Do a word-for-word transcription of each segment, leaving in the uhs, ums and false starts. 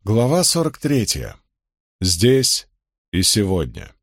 Глава сорок третья. Здесь и сегодня.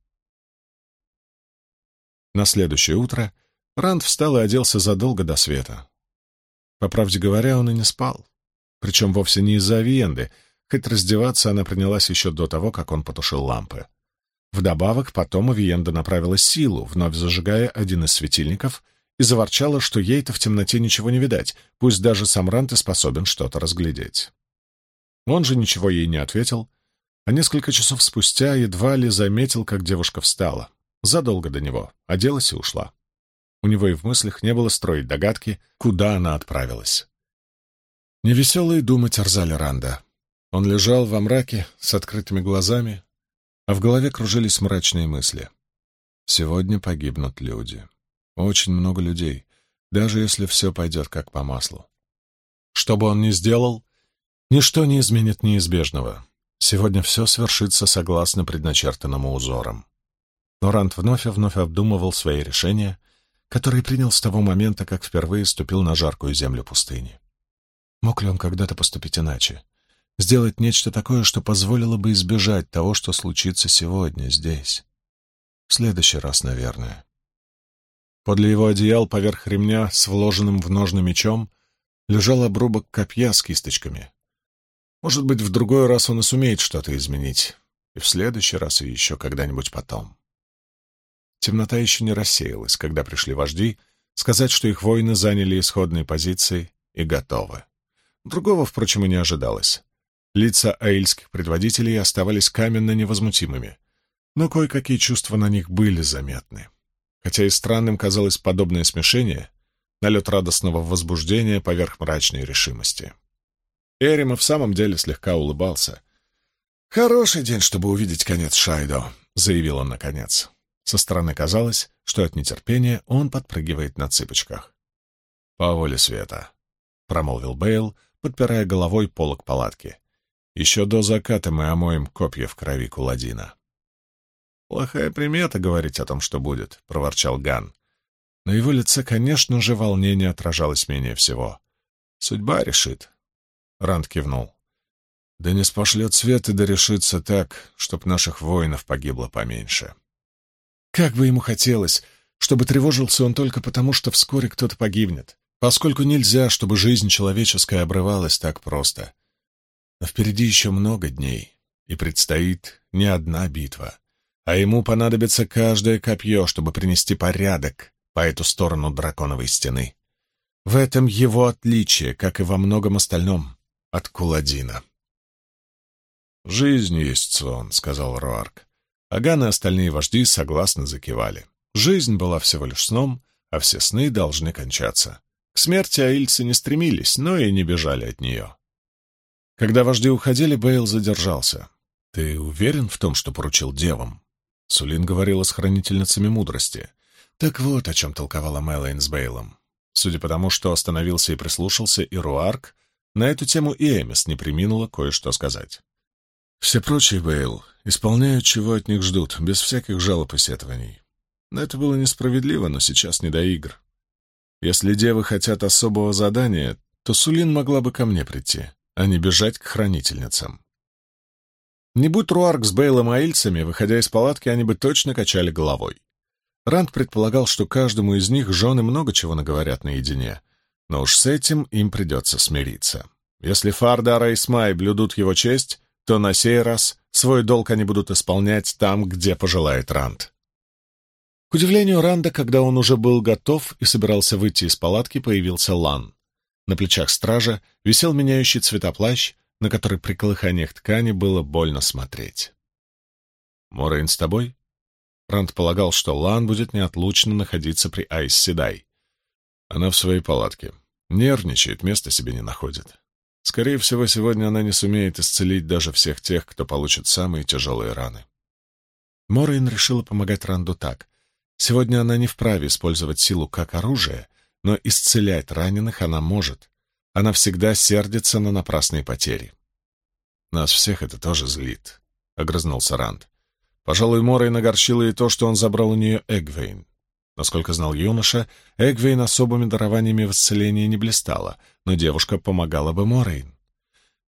На следующее утро Ранд встал и оделся задолго до света. По правде говоря, он и не спал. Причем вовсе не из-за Авиенды, хоть раздеваться она принялась еще до того, как он потушил лампы. Вдобавок, потом Авиенда направила силу, вновь зажигая один из светильников, и заворчала, что ей-то в темноте ничего не видать, пусть даже сам Ранд и способен что-то разглядеть. Он же ничего ей не ответил, а несколько часов спустя едва ли заметил, как девушка встала. Задолго до него, оделась и ушла. У него и в мыслях не было строить догадки, куда она отправилась. Невеселые думы терзали Ранда. Он лежал во мраке с открытыми глазами, а в голове кружились мрачные мысли. Сегодня погибнут люди. Очень много людей, даже если все пойдет как по маслу. Что бы он ни сделал, ничто не изменит неизбежного. Сегодня все свершится согласно предначертанному узорам. Но Ранд вновь и вновь обдумывал свои решения, которые принял с того момента, как впервые ступил на жаркую землю пустыни. Мог ли он когда-то поступить иначе? Сделать нечто такое, что позволило бы избежать того, что случится сегодня, здесь? В следующий раз, наверное. Подле его одеял, поверх ремня с вложенным в ножны мечом, лежал обрубок копья с кисточками. Может быть, в другой раз он и сумеет что-то изменить. И в следующий раз, и еще когда-нибудь потом. Темнота еще не рассеялась, когда пришли вожди сказать, что их воины заняли исходные позиции и готовы. Другого, впрочем, и не ожидалось. Лица аильских предводителей оставались каменно невозмутимыми, но кое-какие чувства на них были заметны. Хотя и странным казалось подобное смешение, налет радостного возбуждения поверх мрачной решимости. Эрим в самом деле слегка улыбался. «Хороший день, чтобы увидеть конец Шайдо», — заявил он наконец. Со стороны казалось, что от нетерпения он подпрыгивает на цыпочках. «По воле света», — промолвил Бейл, подпирая головой полог палатки. «Еще до заката мы омоем копья в крови Куладина». «Плохая примета говорить о том, что будет», — проворчал Ган. На его лице, конечно же, волнение отражалось менее всего. «Судьба решит». Ранд кивнул. «Да не спошлет свет и да решится так, чтоб наших воинов погибло поменьше». Как бы ему хотелось, чтобы тревожился он только потому, что вскоре кто-то погибнет, поскольку нельзя, чтобы жизнь человеческая обрывалась так просто. Но впереди еще много дней, и предстоит не одна битва, а ему понадобится каждое копье, чтобы принести порядок по эту сторону драконовой стены. В этом его отличие, как и во многом остальном, от Куладина. «Жизнь есть сон», — сказал Руарк. Аган и остальные вожди согласно закивали. Жизнь была всего лишь сном, а все сны должны кончаться. К смерти аильцы не стремились, но и не бежали от нее. Когда вожди уходили, Бейл задержался. «Ты уверен в том, что поручил девам?» Сулин говорила с хранительницами мудрости. Так вот, о чем толковала Мэлэйн с Бейлом. Судя по тому, что остановился и прислушался, и Руарк, на эту тему и Эмис не преминула кое-что сказать. «Все прочие, Бейл, исполняют, чего от них ждут, без всяких жалоб и сетований. Но это было несправедливо, но сейчас не до игр. Если девы хотят особого задания, то Сулин могла бы ко мне прийти, а не бежать к хранительницам». Не будь Руарк с Бейлом аильцами, выходя из палатки, они бы точно качали головой. Ранд предполагал, что каждому из них жены много чего наговорят наедине, но уж с этим им придется смириться. Если Фардар и Смай блюдут его честь, то на сей раз свой долг они будут исполнять там, где пожелает Ранд. К удивлению Ранда, когда он уже был готов и собирался выйти из палатки, появился Лан. На плечах стража висел меняющий цвета плащ, на который при колыханиях ткани было больно смотреть. «Морейн с тобой?» Ранд полагал, что Лан будет неотлучно находиться при Айс Седай. Она в своей палатке. Нервничает, места себе не находит. Скорее всего, сегодня она не сумеет исцелить даже всех тех, кто получит самые тяжелые раны. Морейн решила помогать Ранду так. Сегодня она не вправе использовать силу как оружие, но исцелять раненых она может. Она всегда сердится на напрасные потери. «Нас всех это тоже злит», — огрызнулся Ранд. Пожалуй, Морейн огорчило и то, что он забрал у нее Эгвейн. Насколько знал юноша, Эгвейн особыми дарованиями в исцелении не блистала, но девушка помогала бы Морейн.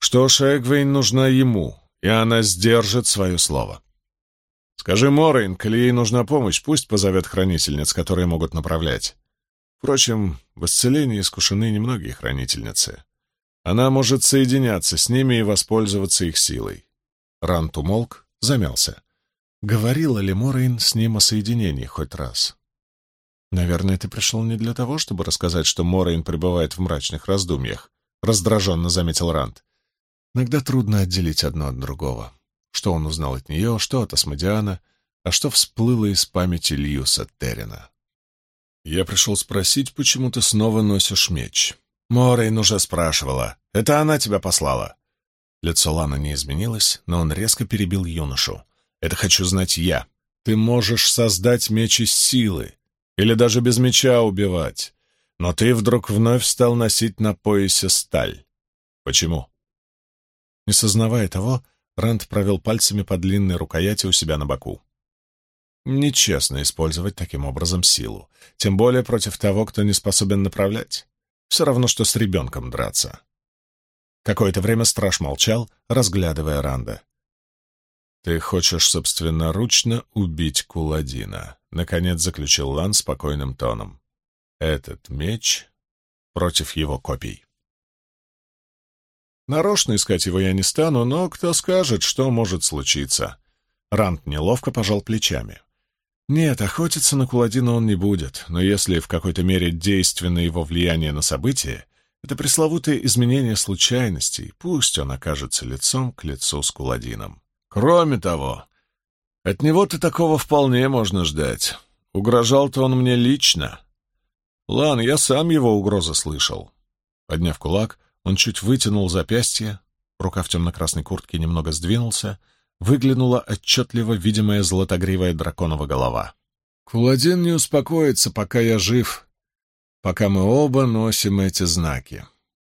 Что ж, Эгвейн нужна ему, и она сдержит свое слово. Скажи Морейн, коли ей нужна помощь, пусть позовет хранительниц, которые могут направлять. Впрочем, в исцелении искушены немногие хранительницы. Она может соединяться с ними и воспользоваться их силой. Рант умолк, замялся. Говорила ли Морейн с ним о соединении хоть раз? «Наверное, ты пришел не для того, чтобы рассказать, что Морейн пребывает в мрачных раздумьях», — раздраженно заметил Рант. Иногда трудно отделить одно от другого. Что он узнал от нее, что от Асмодиана, а что всплыло из памяти Льюса Террина. «Я пришел спросить, почему ты снова носишь меч?» «Морейн уже спрашивала. Это она тебя послала». Лицо Лана не изменилось, но он резко перебил юношу. «Это хочу знать я. Ты можешь создать меч из силы, или даже без меча убивать, но ты вдруг вновь стал носить на поясе сталь. Почему?» Не сознавая того, Рант провел пальцами по длинной рукояти у себя на боку. Нечестно использовать таким образом силу, тем более против того, кто не способен направлять. Все равно, что с ребенком драться. Какое-то время страж молчал, разглядывая Ранда. «Ты хочешь собственноручно убить Куладина», — наконец заключил Лан спокойным тоном. «Этот меч против его копий». Нарочно искать его я не стану, но кто скажет, что может случиться. Ранд неловко пожал плечами. Нет, охотиться на Куладина он не будет, но если в какой-то мере действенно его влияние на события, это пресловутое изменение случайностей, пусть он окажется лицом к лицу с Куладином. Кроме того, от него-то такого вполне можно ждать. Угрожал-то он мне лично. Лан, я сам его угрозы слышал. Подняв кулак, он чуть вытянул запястье, рука в темно-красной куртке немного сдвинулся, выглянула отчетливо видимая золотогривая драконова голова. «Куладин не успокоится, пока я жив, пока мы оба носим эти знаки».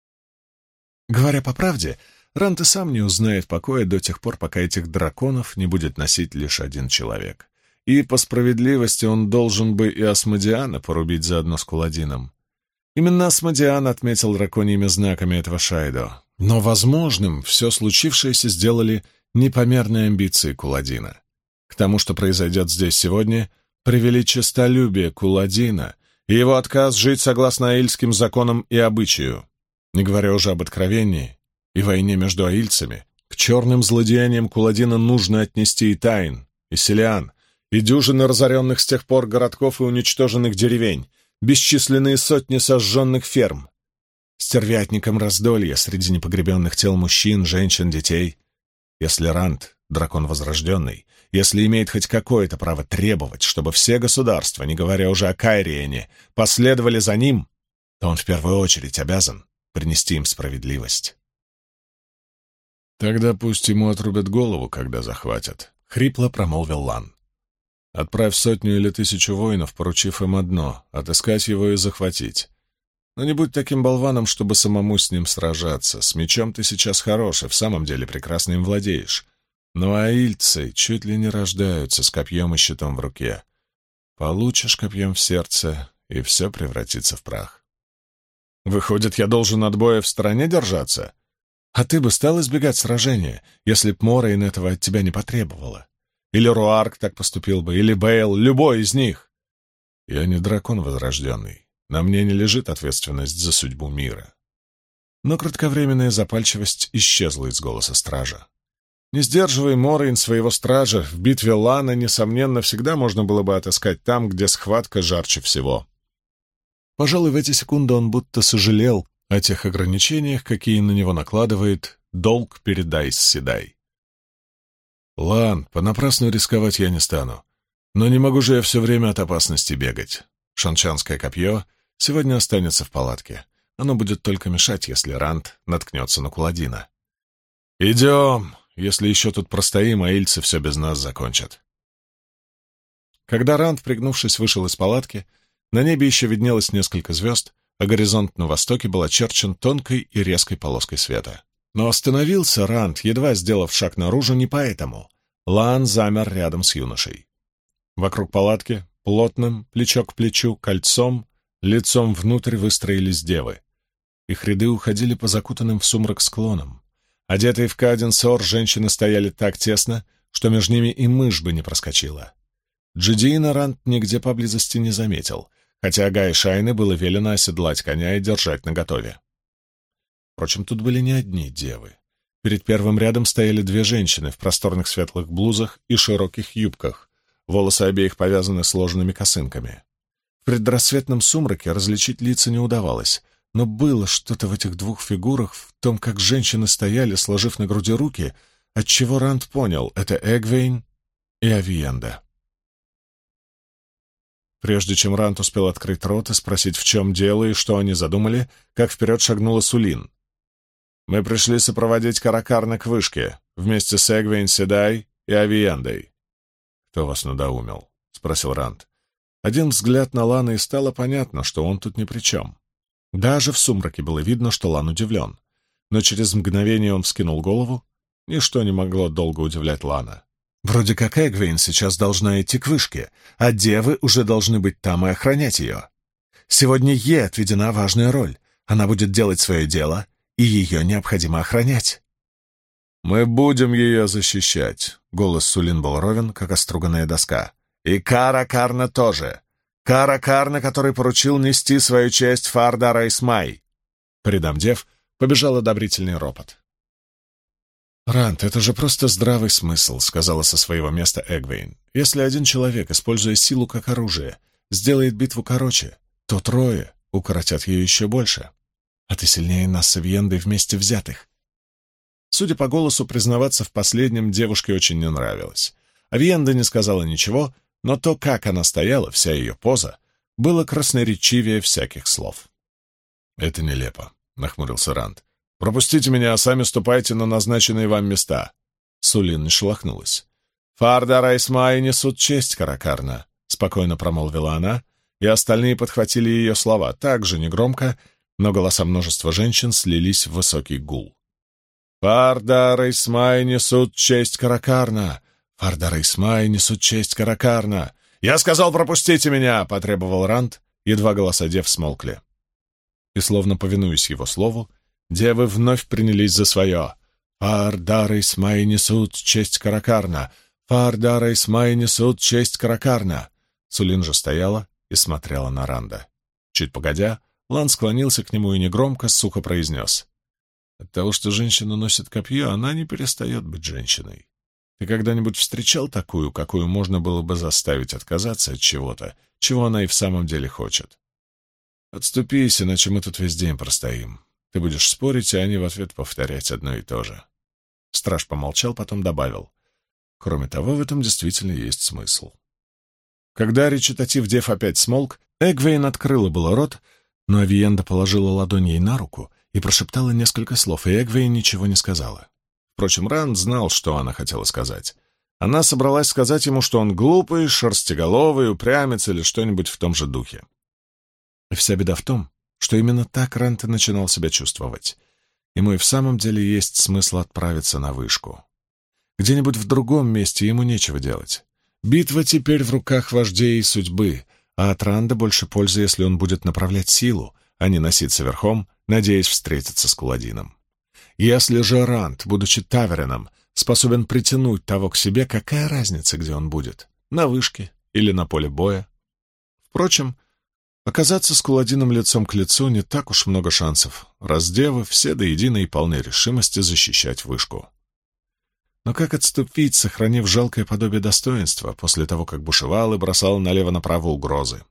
Говоря по правде, Рант и сам не узнает покоя до тех пор, пока этих драконов не будет носить лишь один человек. И по справедливости он должен бы и Асмодиана порубить заодно с Куладином. Именно Асмодиан отметил драконьими знаками этого Шайдо. Но возможным все случившееся сделали непомерные амбиции Куладина. К тому, что произойдет здесь сегодня, привели честолюбие Куладина и его отказ жить согласно аильским законам и обычаю, не говоря уже об откровении и войне между аильцами. К черным злодеяниям Куладина нужно отнести и Тайн, и Селиан, и дюжины разоренных с тех пор городков и уничтоженных деревень, бесчисленные сотни сожженных ферм, стервятникам раздолья среди непогребенных тел мужчин, женщин, детей. Если Рант — дракон возрожденный, если имеет хоть какое-то право требовать, чтобы все государства, не говоря уже о Кайриене, последовали за ним, то он в первую очередь обязан принести им справедливость. «Тогда пусть ему отрубят голову, когда захватят», — хрипло промолвил Лан. «Отправь сотню или тысячу воинов, поручив им одно — отыскать его и захватить. Но не будь таким болваном, чтобы самому с ним сражаться. С мечом ты сейчас хорош и в самом деле прекрасно им владеешь. Но аильцы чуть ли не рождаются с копьем и щитом в руке. Получишь копьем в сердце, и все превратится в прах. Выходит, я должен от боя в стороне держаться? А ты бы стал избегать сражения, если б Морейн этого от тебя не потребовала. Или Руарк так поступил бы, или Бейл, любой из них. Я не дракон возрожденный. На мне не лежит ответственность за судьбу мира». Но кратковременная запальчивость исчезла из голоса стража. Не сдерживая Морейн своего стража, в битве Лана, несомненно, всегда можно было бы отыскать там, где схватка жарче всего. Пожалуй, в эти секунды он будто сожалел о тех ограничениях, какие на него накладывает долг перед Айс Седай. «Лан, понапрасну рисковать я не стану. Но не могу же я все время от опасности бегать. Шанчанское копье сегодня останется в палатке. Оно будет только мешать, если Рант наткнется на Куладина. Идем. Если еще тут простоим, аильцы все без нас закончат». Когда Рант, пригнувшись, вышел из палатки, на небе еще виднелось несколько звезд, а горизонт на востоке был очерчен тонкой и резкой полоской света. Но остановился Рант, едва сделав шаг наружу, не поэтому. Лан замер рядом с юношей. Вокруг палатки, плотным, плечо к плечу, кольцом, лицом внутрь выстроились девы. Их ряды уходили по закутанным в сумрак склонам. Одетые в каденсор, женщины стояли так тесно, что между ними и мышь бы не проскочила. Джудиина Ранд нигде поблизости не заметил, хотя Гай Шайны было велено оседлать коня и держать наготове. Впрочем, тут были не одни девы. Перед первым рядом стояли две женщины в просторных светлых блузах и широких юбках, волосы обеих повязаны сложенными косынками. В предрассветном сумраке различить лица не удавалось, но было что-то в этих двух фигурах, в том, как женщины стояли, сложив на груди руки, отчего Ранд понял — это Эгвейн и Авиенда. Прежде чем Ранд успел открыть рот и спросить, в чем дело и что они задумали, как вперед шагнула Сулин. «Мы пришли сопроводить Каракарна к вышке, вместе с Эгвейн Седай и Авиендой». «Кто вас надоумил?» — спросил Ранд. Один взгляд на Лана, и стало понятно, что он тут ни при чем. Даже в сумраке было видно, что Лан удивлен. Но через мгновение он вскинул голову. Ничто не могло долго удивлять Лана. Вроде как Эгвейн сейчас должна идти к вышке, а девы уже должны быть там и охранять ее. Сегодня ей отведена важная роль. Она будет делать свое дело, и ее необходимо охранять. «Мы будем ее защищать», — голос Сулин был ровен, как оструганная доска. «И Кара Карна тоже. Кара Карна, который поручил нести свою честь Фардара Исмай». По рядам дев побежал одобрительный ропот. «Ранд, это же просто здравый смысл», — сказала со своего места Эгвейн. «Если один человек, используя силу как оружие, сделает битву короче, то трое укоротят ее еще больше. А ты сильнее нас с Авиендой вместе взятых». Судя по голосу, признаваться в последнем девушке очень не нравилось. Авиенда не сказала ничего, но то, как она стояла, вся ее поза, было красноречивее всяких слов. «Это нелепо», — нахмурился Ранд. «Пропустите меня, а сами ступайте на назначенные вам места». Сулин не шелохнулась. «Фардар Исмай несут честь Каракарна», — спокойно промолвила она, и остальные подхватили ее слова так же негромко, но голоса множества женщин слились в высокий гул. «Фардар Исмай несут честь Каракарна! Фардар Исмай несут честь Каракарна! Я сказал, пропустите меня!» — потребовал Ранд, едва голоса дев смолкли. И, словно повинуясь его слову, девы вновь принялись за свое. «Фардар Исмай несут честь Каракарна! Фардар Исмай несут честь Каракарна!» Сулин же стояла и смотрела на Ранда. Чуть погодя, Лан склонился к нему и негромко, сухо произнес: «От того, что женщина носит копье, она не перестает быть женщиной. Ты когда-нибудь встречал такую, какую можно было бы заставить отказаться от чего-то, чего она и в самом деле хочет? Отступись, иначе мы тут весь день простоим. Ты будешь спорить, а они в ответ повторять одно и то же». Страж помолчал, потом добавил: «Кроме того, в этом действительно есть смысл». Когда речитатив дев опять смолк, Эгвейн открыла было рот, но Авиенда положила ладонь ей на руку и прошептала несколько слов, и Эгвейн ничего не сказала. Впрочем, Ранд знал, что она хотела сказать. Она собралась сказать ему, что он глупый, шерстяголовый, упрямец или что-нибудь в том же духе. И вся беда в том, что именно так Ранд и начинал себя чувствовать. Ему и в самом деле есть смысл отправиться на вышку. Где-нибудь в другом месте ему нечего делать. Битва теперь в руках вождей и судьбы, а от Ранда больше пользы, если он будет направлять силу, а не носиться верхом, надеясь встретиться с Куладином. Если же Ранд, будучи тавереном, способен притянуть того к себе, какая разница, где он будет? На вышке или на поле боя? Впрочем, оказаться с Куладином лицом к лицу не так уж много шансов, раз девы все до единой полной решимости защищать вышку. Но как отступить, сохранив жалкое подобие достоинства, после того, как бушевал и бросал налево-направо угрозы?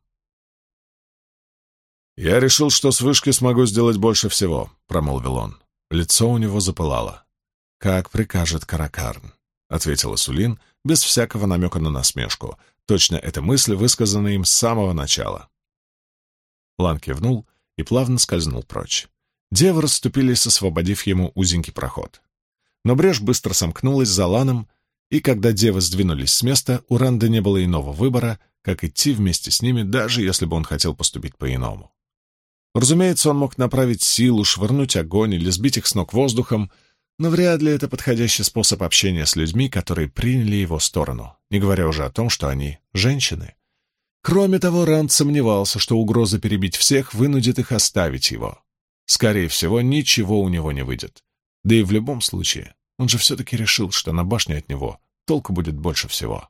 «Я решил, что с вышки смогу сделать больше всего», — промолвил он. Лицо у него запылало. «Как прикажет Каракарн», — ответила Сулин, без всякого намека на насмешку. Точно эта мысль высказана им с самого начала. Лан кивнул и плавно скользнул прочь. Девы расступились, освободив ему узенький проход. Но брешь быстро сомкнулась за Ланом, и когда девы сдвинулись с места, у Ранда не было иного выбора, как идти вместе с ними, даже если бы он хотел поступить по-иному. Разумеется, он мог направить силу, швырнуть огонь или сбить их с ног воздухом, но вряд ли это подходящий способ общения с людьми, которые приняли его сторону, не говоря уже о том, что они женщины. Кроме того, Ранд сомневался, что угроза перебить всех вынудит их оставить его. Скорее всего, ничего у него не выйдет. Да и в любом случае, он же все-таки решил, что на башне от него толку будет больше всего.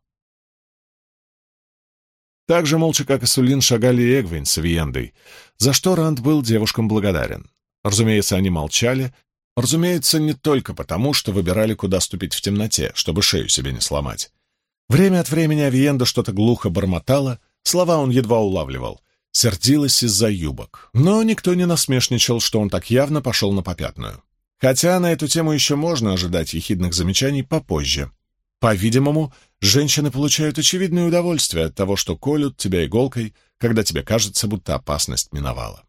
Так же молча, как и Сулин, шагали и Эгвейн с Авиендой, за что Ранд был девушкам благодарен. Разумеется, они молчали, разумеется, не только потому, что выбирали, куда ступить в темноте, чтобы шею себе не сломать. Время от времени Авиенда что-то глухо бормотала, слова он едва улавливал, сердилась из-за юбок. Но никто не насмешничал, что он так явно пошел на попятную. Хотя на эту тему еще можно ожидать ехидных замечаний попозже. По-видимому, женщины получают очевидное удовольствие от того, что колют тебя иголкой, когда тебе кажется, будто опасность миновала.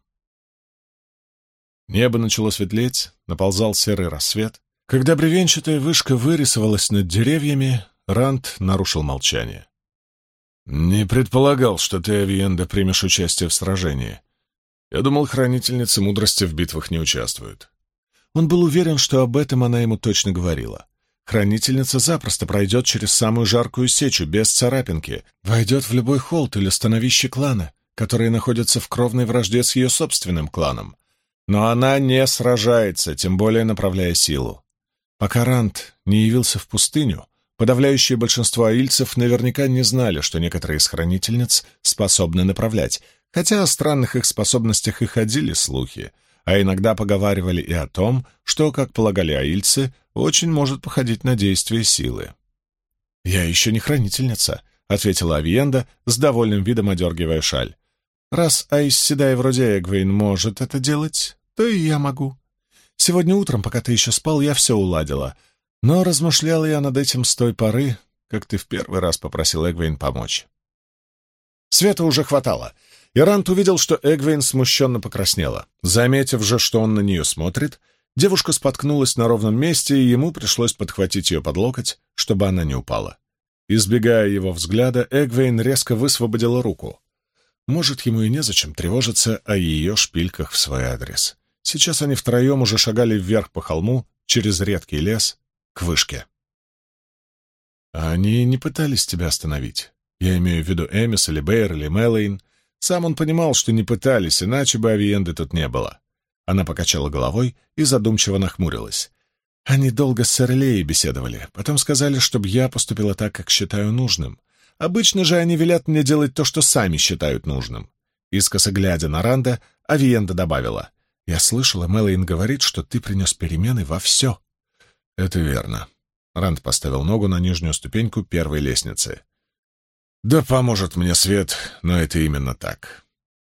Небо начало светлеть, наползал серый рассвет. Когда бревенчатая вышка вырисовалась над деревьями, Ранд нарушил молчание. «Не предполагал, что ты, Авиенда, примешь участие в сражении. Я думал, хранительницы мудрости в битвах не участвуют». Он был уверен, что об этом она ему точно говорила. Хранительница запросто пройдет через самую жаркую сечу, без царапинки, войдет в любой холд или становище клана, которые находятся в кровной вражде с ее собственным кланом. Но она не сражается, тем более направляя силу. Пока Ранд не явился в пустыню, подавляющее большинство аильцев наверняка не знали, что некоторые из хранительниц способны направлять, хотя о странных их способностях и ходили слухи, а иногда поговаривали и о том, что, как полагали аильцы, очень может походить на действие силы. «Я еще не хранительница», — ответила Авиенда, с довольным видом одергивая шаль. «Раз Аис Седай вроде Эгвейн может это делать, то и я могу. Сегодня утром, пока ты еще спал, я все уладила, но размышляла я над этим с той поры, как ты в первый раз попросил Эгвейн помочь». Света уже хватало, и Ранд увидел, что Эгвейн смущенно покраснела. Заметив же, что он на нее смотрит, девушка споткнулась на ровном месте, и ему пришлось подхватить ее под локоть, чтобы она не упала. Избегая его взгляда, Эгвейн резко высвободила руку. Может, ему и незачем тревожиться о ее шпильках в свой адрес. Сейчас они втроем уже шагали вверх по холму, через редкий лес, к вышке. А они не пытались тебя остановить. Я имею в виду Эмис или Бэйр или Мэлэйн. Сам он понимал, что не пытались, иначе бы Авиенды тут не было. Она покачала головой и задумчиво нахмурилась. Они долго с Эрлеей беседовали, потом сказали, чтобы я поступила так, как считаю нужным. Обычно же они велят мне делать то, что сами считают нужным. Искоса глядя на Ранда, Авиенда добавила: «Я слышала, Мэлэйн говорит, что ты принес перемены во все». «Это верно». Ранд поставил ногу на нижнюю ступеньку первой лестницы. «Да поможет мне свет, но это именно так».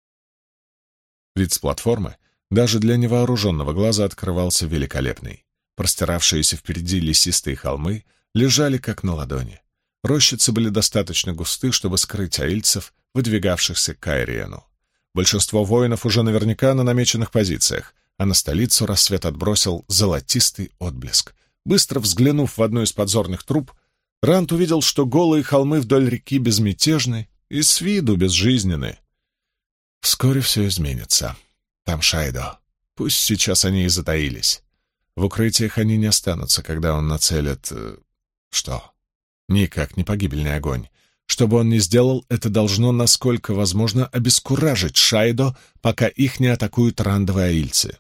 Вид с платформы даже для невооруженного глаза открывался великолепный. Простиравшиеся впереди лесистые холмы лежали как на ладони. Рощицы были достаточно густы, чтобы скрыть аильцев, выдвигавшихся к Айриену. Большинство воинов уже наверняка на намеченных позициях, а на столицу рассвет отбросил золотистый отблеск. Быстро взглянув в одну из подзорных труб, Ранд увидел, что голые холмы вдоль реки безмятежны и с виду безжизненны. Вскоре все изменится. Там Шайдо. Пусть сейчас они и затаились. В укрытиях они не останутся, когда он нацелит... Э, что? Никак не погибельный огонь. Что бы он ни сделал, это должно, насколько возможно, обескуражить Шайдо, пока их не атакуют рандовые аильцы.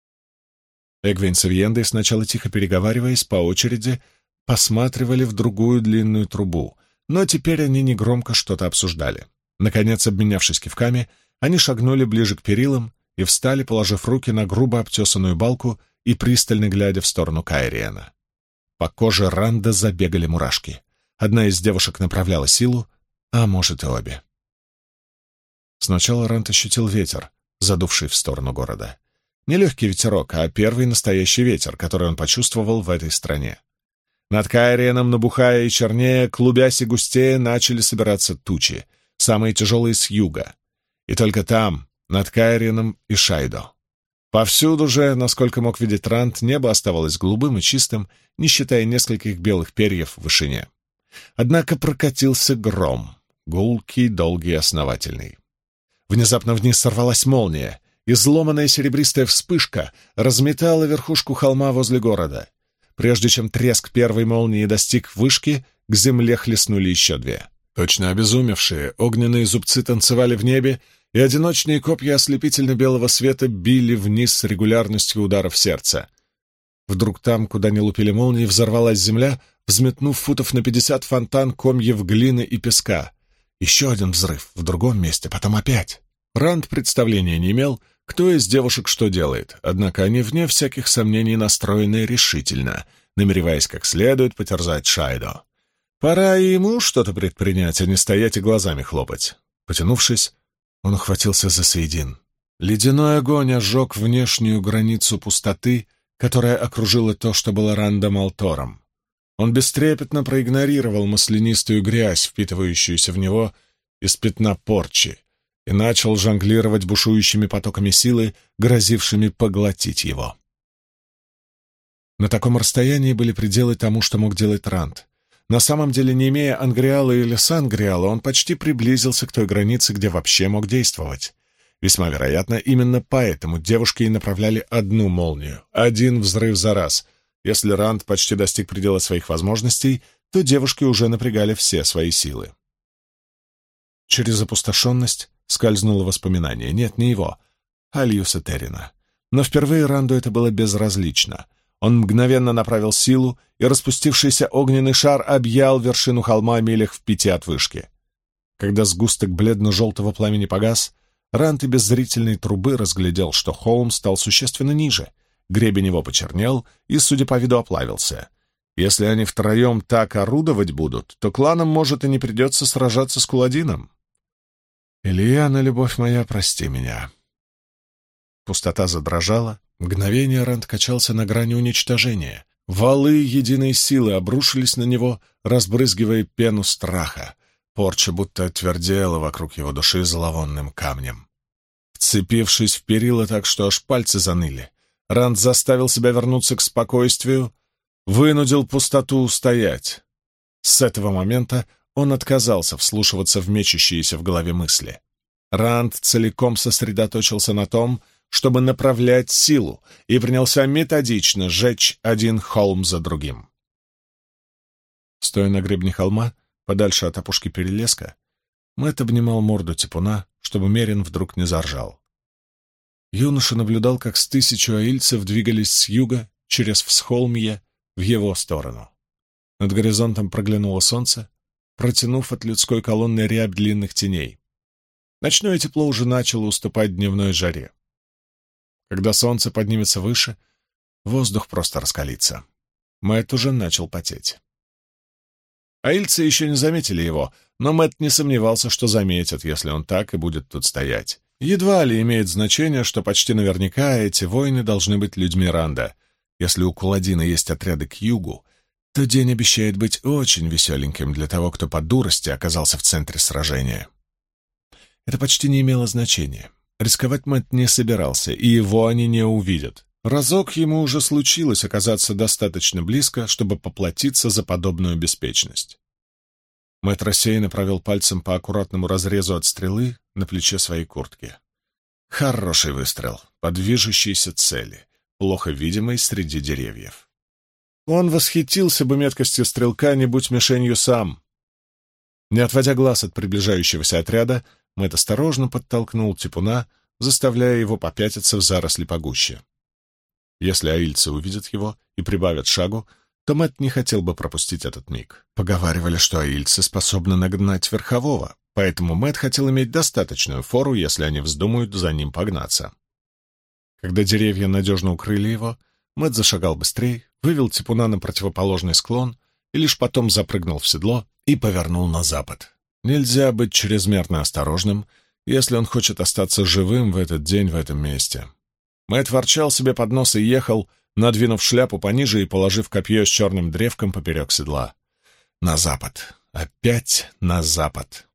Эгвейн с Авиендой, сначала тихо переговариваясь, по очереди посматривали в другую длинную трубу, но теперь они негромко что-то обсуждали. Наконец, обменявшись кивками, они шагнули ближе к перилам и встали, положив руки на грубо обтесанную балку и пристально глядя в сторону Кайриена. По коже Ранда забегали мурашки. Одна из девушек направляла силу, а может и обе. Сначала Ранд ощутил ветер, задувший в сторону города. Не легкий ветерок, а первый настоящий ветер, который он почувствовал в этой стране. Над Кайриеном, набухая и чернее, клубясь и густее, начали собираться тучи, самые тяжелые с юга. И только там, над Кайриеном и Шайдо. Повсюду же, насколько мог видеть Ранд, небо оставалось голубым и чистым, не считая нескольких белых перьев в вышине. Однако прокатился гром, гулкий, долгий и основательный. Внезапно вниз сорвалась молния, изломанная серебристая вспышка разметала верхушку холма возле города. Прежде чем треск первой молнии достиг вышки, к земле хлестнули еще две. Точно обезумевшие, огненные зубцы танцевали в небе, и одиночные копья ослепительно-белого света били вниз с регулярностью ударов сердца. Вдруг там, куда не лупили молнии, взорвалась земля, взметнув футов на пятьдесят фонтан комьев глины и песка. Еще один взрыв в другом месте, потом опять. Ранд представления не имел, кто из девушек что делает, однако они, вне всяких сомнений, настроены решительно, намереваясь как следует потерзать Шайдо. Пора и ему что-то предпринять, а не стоять и глазами хлопать. Потянувшись, он ухватился за Сейдин. Ледяной огонь ожег внешнюю границу пустоты, которая окружила то, что было Рандом Алтором. Он бестрепетно проигнорировал маслянистую грязь, впитывающуюся в него из пятна порчи, и начал жонглировать бушующими потоками силы, грозившими поглотить его. На таком расстоянии были пределы тому, что мог делать Ранд. На самом деле, не имея Ангриала или Сангриала, он почти приблизился к той границе, где вообще мог действовать. Весьма вероятно, именно поэтому девушки и направляли одну молнию, один взрыв за раз. Если Ранд почти достиг предела своих возможностей, то девушки уже напрягали все свои силы. Через опустошенность скользнуло воспоминание. Нет, не его, а Льюса Террина. Но впервые Ранду это было безразлично. Он мгновенно направил силу, и распустившийся огненный шар объял вершину холма милях в пяти от вышки. Когда сгусток бледно-желтого пламени погас, Ранд и без зрительной трубы разглядел, что холм стал существенно ниже. Гребень его почернел и, судя по виду, оплавился. Если они втроем так орудовать будут, то кланам, может, и не придется сражаться с Куладином. «Ильяна, любовь моя, прости меня». Пустота задрожала. Мгновение Ранд качался на грани уничтожения. Валы единой силы обрушились на него, разбрызгивая пену страха. Порча будто отвердела вокруг его души зловонным камнем. Вцепившись в перила так, что аж пальцы заныли, Ранд заставил себя вернуться к спокойствию, вынудил пустоту устоять. С этого момента он отказался вслушиваться в мечущиеся в голове мысли. Ранд целиком сосредоточился на том, чтобы направлять силу, и принялся методично сжечь один холм за другим. Стоя на гребне холма, подальше от опушки перелеска, Мэтт обнимал морду типуна, чтобы Мерин вдруг не заржал. Юноша наблюдал, как с тысячу аильцев двигались с юга через всхолмье в его сторону. Над горизонтом проглянуло солнце, протянув от людской колонны рябь длинных теней. Ночное тепло уже начало уступать дневной жаре. Когда солнце поднимется выше, воздух просто раскалится. Мэтт уже начал потеть. Аильцы еще не заметили его, но Мэтт не сомневался, что заметят, если он так и будет тут стоять. Едва ли имеет значение, что почти наверняка эти воины должны быть людьми Ранда. Если у Куладина есть отряды к югу, то день обещает быть очень веселеньким для того, кто по дурости оказался в центре сражения. Это почти не имело значения. Рисковать Мэтт не собирался, и его они не увидят. Разок ему уже случилось оказаться достаточно близко, чтобы поплатиться за подобную беспечность. Мэтт рассеянно провел пальцем по аккуратному разрезу от стрелы на плече своей куртки. Хороший выстрел по движущейся цели, плохо видимой среди деревьев. Он восхитился бы меткостью стрелка, не будь мишенью сам. Не отводя глаз от приближающегося отряда, Мэтт осторожно подтолкнул типуна, заставляя его попятиться в заросли погуще. Если аильцы увидят его и прибавят шагу, то Мэтт не хотел бы пропустить этот миг. Поговаривали, что аильцы способны нагнать верхового, поэтому Мэтт хотел иметь достаточную фору, если они вздумают за ним погнаться. Когда деревья надежно укрыли его, Мэтт зашагал быстрее, вывел типуна на противоположный склон и лишь потом запрыгнул в седло и повернул на запад. Нельзя быть чрезмерно осторожным, если он хочет остаться живым в этот день в этом месте. Мэтт ворчал себе под нос и ехал, надвинув шляпу пониже и положив копье с черным древком поперек седла. На запад. Опять на запад.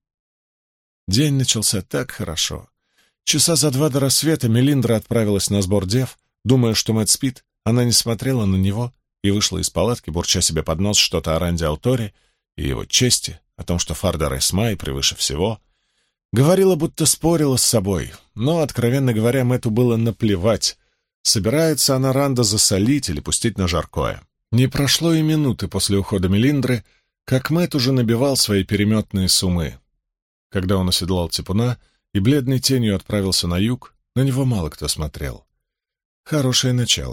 День начался так хорошо. Часа за два до рассвета Мелиндра отправилась на сбор дев. Думая, что Мэтт спит, она не смотрела на него и вышла из палатки, бурча себе под нос что-то о Ранде Алторе и его чести, о том, что Фардар Эсмай превыше всего. Говорила, будто спорила с собой, но, откровенно говоря, Мэтту было наплевать, собирается она Ранда засолить или пустить на жаркое. Не прошло и минуты после ухода Мелиндры, как Мэтт уже набивал свои переметные суммы. Когда он оседлал типуна и бледной тенью отправился на юг, на него мало кто смотрел. Хорошее начало.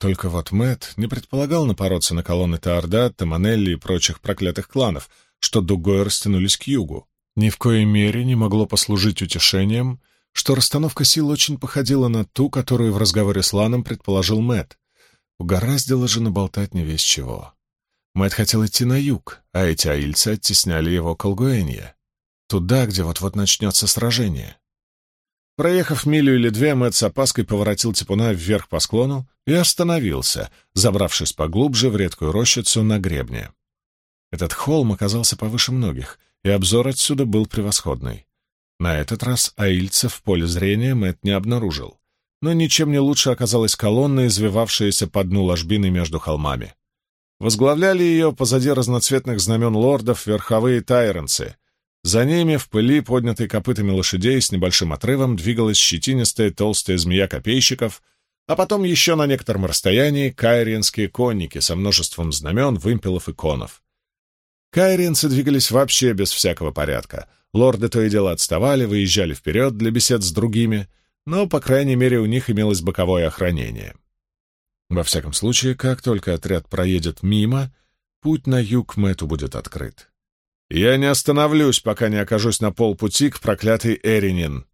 Только вот Мэтт не предполагал напороться на колонны Теордатта, Манелли и прочих проклятых кланов, что дугой растянулись к югу. Ни в коей мере не могло послужить утешением, что расстановка сил очень походила на ту, которую в разговоре с Ланом предположил Мэтт. Угораздило же наболтать не весь чего. Мэтт хотел идти на юг, а эти аильцы оттесняли его к Алгуэнье, туда, где вот-вот начнется сражение. Проехав милю или две, Мэтт с опаской поворотил типуна вверх по склону и остановился, забравшись поглубже в редкую рощицу на гребне. Этот холм оказался повыше многих, и обзор отсюда был превосходный. На этот раз аильцев в поле зрения Мэтт не обнаружил, но ничем не лучше оказалась колонна, извивавшаяся по дну ложбины между холмами. Возглавляли ее позади разноцветных знамен лордов верховые тайронцы. За ними, в пыли, поднятой копытами лошадей, с небольшим отрывом двигалась щетинистая толстая змея копейщиков, а потом еще на некотором расстоянии кайриенские конники со множеством знамен, вымпелов и конов. Кайриенцы двигались вообще без всякого порядка. Лорды то и дело отставали, выезжали вперед для бесед с другими, но, по крайней мере, у них имелось боковое охранение. Во всяком случае, как только отряд проедет мимо, путь на юг Мэтту будет открыт. «Я не остановлюсь, пока не окажусь на полпути к проклятой Эринин».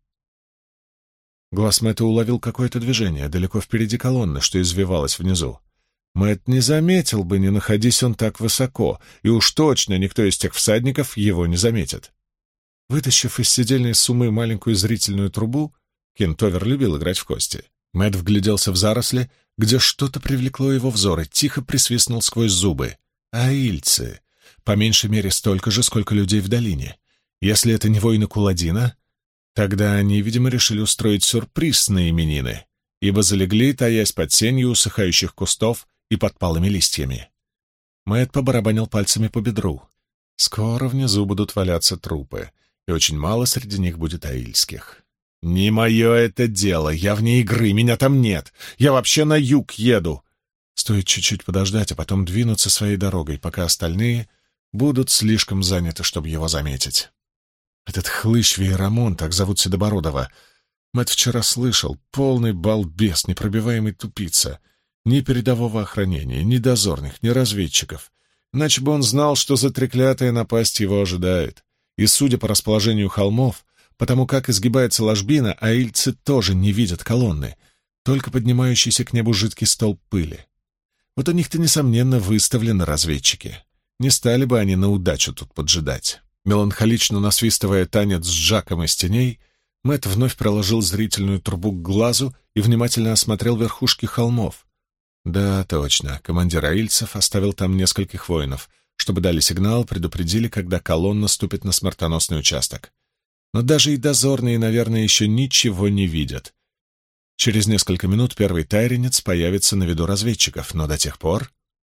Глаз Мэтта уловил какое-то движение далеко впереди колонны, что извивалось внизу. Мэтт не заметил бы, не находись он так высоко, и уж точно никто из тех всадников его не заметит. Вытащив из седельной суммы маленькую зрительную трубу, Кентовер любил играть в кости, Мэтт вгляделся в заросли, где что-то привлекло его взор, и тихо присвистнул сквозь зубы. «Аильцы! По меньшей мере столько же, сколько людей в долине. Если это не воины Куладина, тогда они, видимо, решили устроить сюрприз на именины, ибо залегли, таясь под сенью усыхающих кустов и подпалыми листьями». Мэтт побарабанил пальцами по бедру. Скоро внизу будут валяться трупы, и очень мало среди них будет аильских. «Не мое это дело, я вне игры, меня там нет, я вообще на юг еду». Стоит чуть-чуть подождать, а потом двинуться своей дорогой, пока остальные будут слишком заняты, чтобы его заметить. Этот хлыщ Вейрамон, так зовут Седобородова, Мэтт вчера слышал, полный балбес, непробиваемый тупица. Ни передового охранения, ни дозорных, ни разведчиков. Иначе бы он знал, что за треклятая напасть его ожидает. И, судя по расположению холмов, потому как изгибается ложбина, аильцы тоже не видят колонны, только поднимающийся к небу жидкий столб пыли. Вот у них-то, несомненно, выставлены разведчики. Не стали бы они на удачу тут поджидать. Меланхолично насвистывая танец с Джаком из теней, Мэтт вновь приложил зрительную трубу к глазу и внимательно осмотрел верхушки холмов. Да, точно, командир аильцев оставил там нескольких воинов, чтобы дали сигнал, предупредили, когда колонна ступит на смертоносный участок. Но даже и дозорные, наверное, еще ничего не видят. Через несколько минут первый тайренец появится на виду разведчиков, но до тех пор...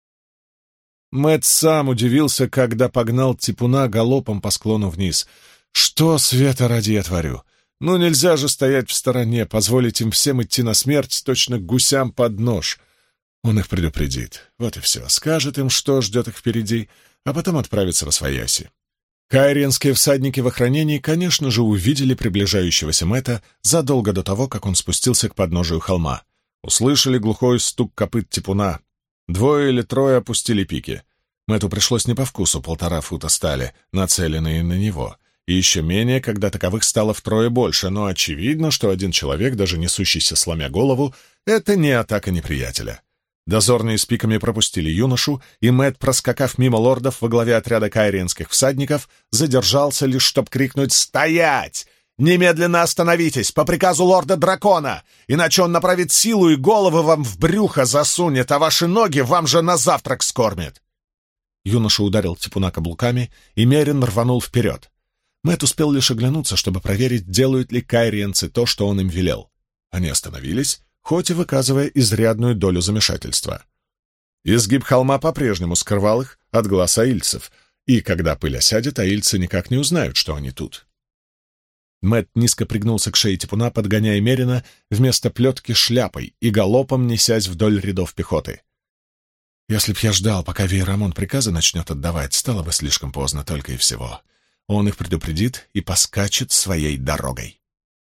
Мэтт сам удивился, когда погнал типуна галопом по склону вниз. «Что, света ради, я творю? Ну нельзя же стоять в стороне, позволить им всем идти на смерть, точно гусям под нож». Он их предупредит. Вот и все. Скажет им, что ждет их впереди, а потом отправится восвояси. Кайриенские всадники в охранении, конечно же, увидели приближающегося Мэтта задолго до того, как он спустился к подножию холма. Услышали глухой стук копыт типуна. Двое или трое опустили пики. Мэтту пришлось не по вкусу полтора фута стали, нацеленные на него, и еще менее, когда таковых стало втрое больше, но очевидно, что один человек, даже несущийся сломя голову, это не атака неприятеля. Дозорные с пиками пропустили юношу, и Мэтт, проскакав мимо лордов во главе отряда кайриенских всадников, задержался лишь, чтоб крикнуть «Стоять! Немедленно остановитесь! По приказу лорда-дракона! Иначе он направит силу и головы вам в брюхо засунет, а ваши ноги вам же на завтрак скормит!» Юноша ударил типуна каблуками, и Мерин рванул вперед. Мэтт успел лишь оглянуться, чтобы проверить, делают ли кайриенцы то, что он им велел. Они остановились, хоть и выказывая изрядную долю замешательства. Изгиб холма по-прежнему скрывал их от глаз аильцев, и когда пыль осядет, аильцы никак не узнают, что они тут. Мэтт низко пригнулся к шее типуна, подгоняя Мерина вместо плетки шляпой и галопом несясь вдоль рядов пехоты. Если б я ждал, пока Вейрамон приказы начнет отдавать, стало бы слишком поздно только и всего. Он их предупредит и поскачет своей дорогой.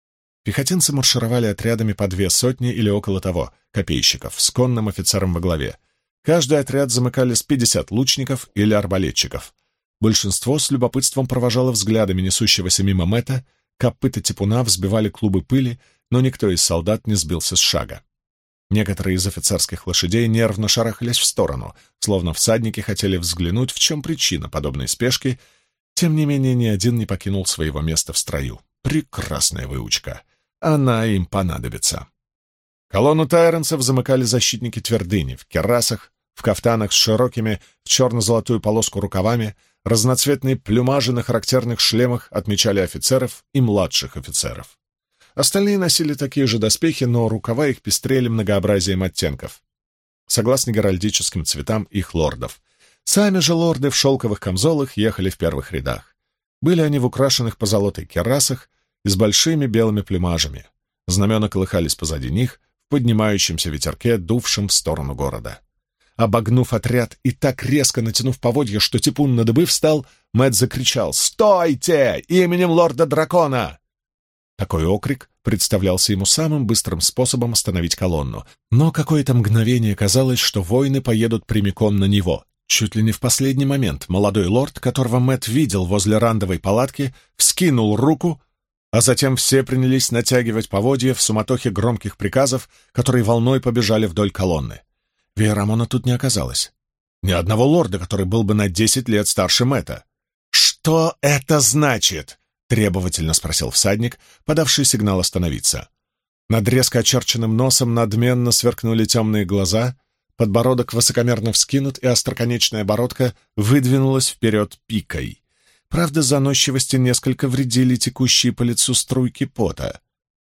Пехотинцы маршировали отрядами по две сотни или около того, копейщиков, с конным офицером во главе. Каждый отряд замыкали с пятьдесят лучников или арбалетчиков. Большинство с любопытством провожало взглядами несущегося мимо Мэтта, копыта типуна взбивали клубы пыли, но никто из солдат не сбился с шага. Некоторые из офицерских лошадей нервно шарахались в сторону, словно всадники хотели взглянуть, в чем причина подобной спешки. Тем не менее, ни один не покинул своего места в строю. Прекрасная выучка. Она им понадобится. Колонну тайренцев замыкали защитники твердыни в кирасах, в кафтанах с широкими в черно-золотую полоску рукавами. Разноцветные плюмажи на характерных шлемах отмечали офицеров и младших офицеров. Остальные носили такие же доспехи, но рукава их пестрели многообразием оттенков, согласно геральдическим цветам их лордов. Сами же лорды в шелковых камзолах ехали в первых рядах. Были они в украшенных позолотой кирасах и с большими белыми плюмажами. Знамена колыхались позади них в поднимающемся ветерке, дувшем в сторону города. Обогнув отряд и так резко натянув поводья, что типун на дыбы встал, Мэтт закричал: «Стойте! Именем лорда-дракона!» Такой окрик представлялся ему самым быстрым способом остановить колонну, но какое-то мгновение казалось, что воины поедут прямиком на него. Чуть ли не в последний момент молодой лорд, которого Мэтт видел возле рандовой палатки, вскинул руку, а затем все принялись натягивать поводья в суматохе громких приказов, которые волной побежали вдоль колонны. Вейрамона тут не оказалось. Ни одного лорда, который был бы на десять лет старше Мэтта. «Что это значит?» — требовательно спросил всадник, подавший сигнал остановиться. Над резко очерченным носом надменно сверкнули темные глаза, подбородок высокомерно вскинут, и остроконечная бородка выдвинулась вперед пикой. Правда, заносчивости несколько вредили текущие по лицу струйки пота.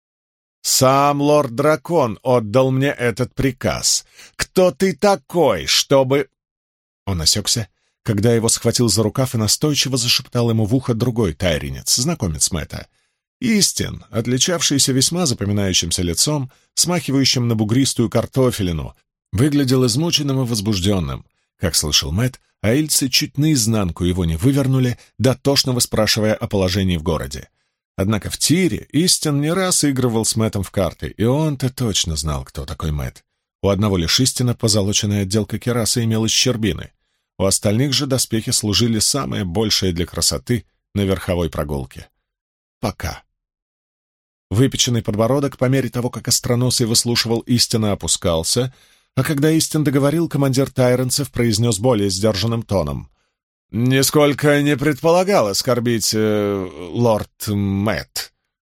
«Сам лорд-дракон отдал мне этот приказ. Кто ты такой, чтобы...» Он осекся, когда его схватил за рукав и настойчиво зашептал ему в ухо другой тайренец, знакомец Мэтта. Истин, отличавшийся весьма запоминающимся лицом, смахивающим на бугристую картофелину, выглядел измученным и возбужденным. Как слышал Мэтт, аильцы чуть наизнанку его не вывернули, дотошно выспрашивая о положении в городе. Однако в тире Истин не раз игрывал с Мэттом в карты, и он-то точно знал, кто такой Мэтт. У одного лишь Истина позолоченная отделка кирасы имела щербины, у остальных же доспехи служили самое большее для красоты на верховой прогулке. Пока. Выпеченный подбородок, по мере того, как остроносый выслушивал Истина, опускался, а когда Истин договорил, командир тайренцев произнес более сдержанным тоном: «Нисколько не предполагал оскорбить э, лорд Мэтт.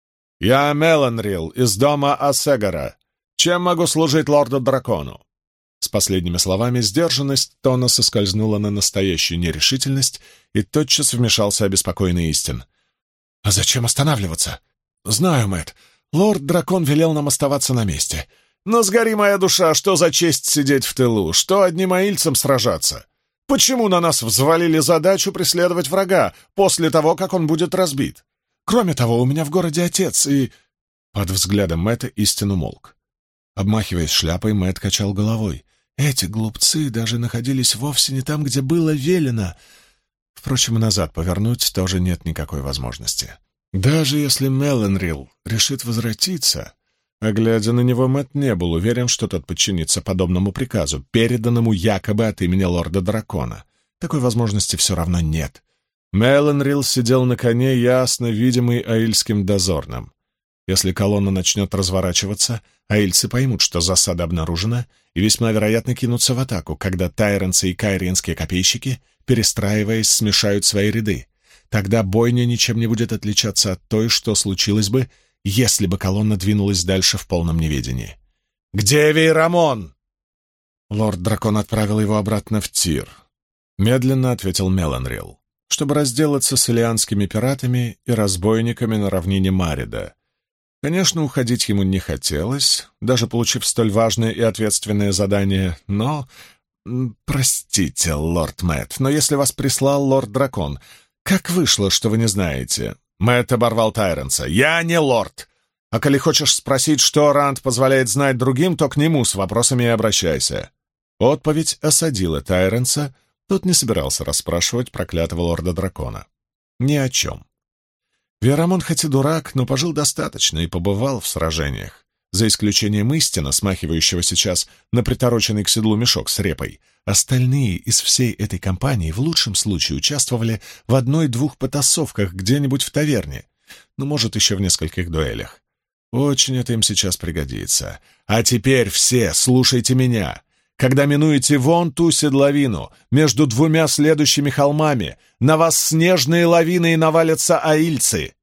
Я Меланрил из дома Асегара. Чем могу служить лорду-дракону?» С последними словами сдержанность тона соскользнула на настоящую нерешительность, и тотчас вмешался обеспокоенный Истин. «А зачем останавливаться? Знаю, Мэтт, лорд-дракон велел нам оставаться на месте. Но сгори моя душа, что за честь сидеть в тылу, что одним аильцам сражаться? Почему на нас взвалили задачу преследовать врага после того, как он будет разбит? Кроме того, у меня в городе отец, и...» Под взглядом Мэтта Истин умолк. Обмахиваясь шляпой, Мэтт качал головой. Эти глупцы даже находились вовсе не там, где было велено. Впрочем, назад повернуть тоже нет никакой возможности. Даже если Меланрил решит возвратиться... А глядя на него, Мэтт не был уверен, что тот подчинится подобному приказу, переданному якобы от имени лорда-дракона. Такой возможности все равно нет. Меланрил сидел на коне, ясно видимый аильским дозорным. Если колонна начнет разворачиваться, аильцы поймут, что засада обнаружена, и весьма вероятно кинутся в атаку, когда тайренцы и кайриенские копейщики, перестраиваясь, смешают свои ряды. Тогда бойня ничем не будет отличаться от той, что случилось бы, если бы колонна двинулась дальше в полном неведении. «Где Вейрамон?» Лорд-дракон отправил его обратно в Тир. Медленно ответил Меланрил, чтобы разделаться с илианскими пиратами и разбойниками на равнине Марида. Конечно, уходить ему не хотелось, даже получив столь важное и ответственное задание, но... Простите, лорд Мэтт, но если вас прислал лорд-дракон, как вышло, что вы не знаете? Мэтт оборвал тайренца. «Я не лорд! А коли хочешь спросить, что Ранд позволяет знать другим, то к нему с вопросами и обращайся». Отповедь осадила тайренца, тот не собирался расспрашивать проклятого лорда-дракона. Ни о чем. Верамон хоть и дурак, но пожил достаточно и побывал в сражениях. За исключением Истина, смахивающего сейчас на притороченный к седлу мешок с репой, остальные из всей этой компании в лучшем случае участвовали в одной-двух потасовках где-нибудь в таверне, ну, может, еще в нескольких дуэлях. Очень это им сейчас пригодится. А теперь все слушайте меня. Когда минуете вон ту седловину, между двумя следующими холмами, на вас снежные лавины и навалятся аильцы.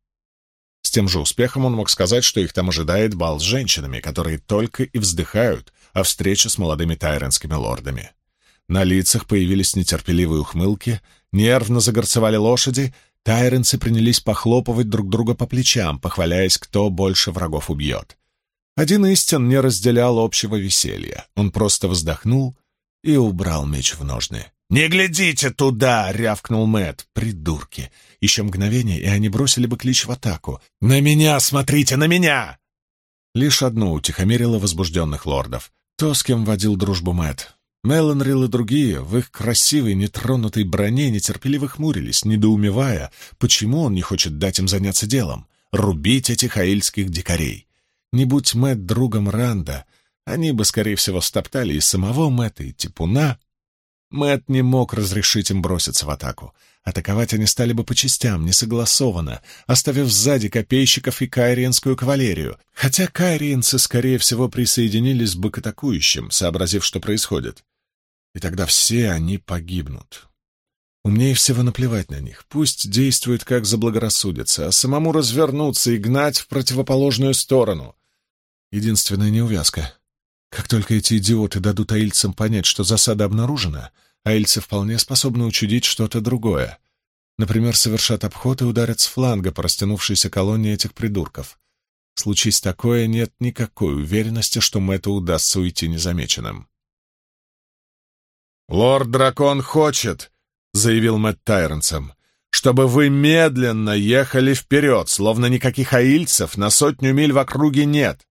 С тем же успехом он мог сказать, что их там ожидает бал с женщинами, которые только и вздыхают о встрече с молодыми тайренскими лордами. На лицах появились нетерпеливые ухмылки, нервно загорцевали лошади, тайренцы принялись похлопывать друг друга по плечам, похваляясь, кто больше врагов убьет. Один Истин не разделял общего веселья. Он просто вздохнул и убрал меч в ножны. «Не глядите туда!» — рявкнул Мэтт. «Придурки!» Еще мгновение, и они бросили бы клич в атаку. «На меня смотрите, на меня!» Лишь одно утихомирило возбужденных лордов. То, с кем водил дружбу Мэтт. Меланрил и другие в их красивой, нетронутой броне нетерпеливо хмурились, недоумевая, почему он не хочет дать им заняться делом — рубить этих аильских дикарей. Не будь Мэтт другом Ранда, они бы, скорее всего, стоптали и самого Мэтта, и Типуна. Мэтт не мог разрешить им броситься в атаку. Атаковать они стали бы по частям, несогласованно, оставив сзади копейщиков и кайриенскую кавалерию, хотя кайриенцы, скорее всего, присоединились бы к атакующим, сообразив, что происходит. И тогда все они погибнут. Умнее всего наплевать на них, пусть действуют как заблагорассудится, а самому развернуться и гнать в противоположную сторону. Единственная неувязка. Как только эти идиоты дадут аильцам понять, что засада обнаружена, аильцы вполне способны учудить что-то другое. Например, совершат обход и ударят с фланга по растянувшейся колонне этих придурков. Случись такое, нет никакой уверенности, что Мэтту удастся уйти незамеченным. «Лорд-дракон хочет», — заявил Мэтт тайренцам, «чтобы вы медленно ехали вперед, словно никаких аильцев на сотню миль в округе нет.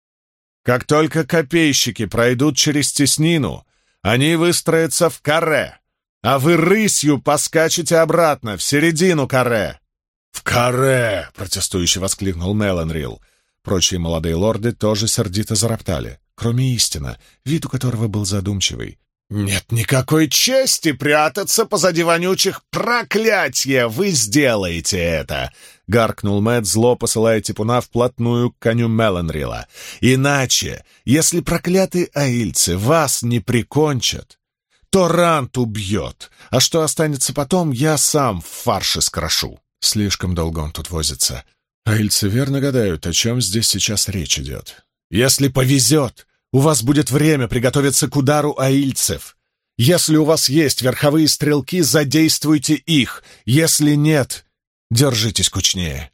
Как только копейщики пройдут через теснину, они выстроятся в каре, а вы рысью поскачете обратно, в середину каре». «В каре!» — протестующе воскликнул Меланрил. Прочие молодые лорды тоже сердито зароптали, кроме Истина, вид у которого был задумчивый. «Нет никакой чести прятаться позади вонючих проклятья! Вы сделаете это!» — гаркнул Мэтт, зло посылая Типуна вплотную к коню Меланрила. «Иначе, если проклятые аильцы вас не прикончат, то Рант убьет, а что останется потом, я сам в фарше скрошу». Слишком долго он тут возится. Аильцы верно гадают, о чем здесь сейчас речь идет. «Если повезет, у вас будет время приготовиться к удару аильцев. Если у вас есть верховые стрелки, задействуйте их. Если нет, держитесь кучнее.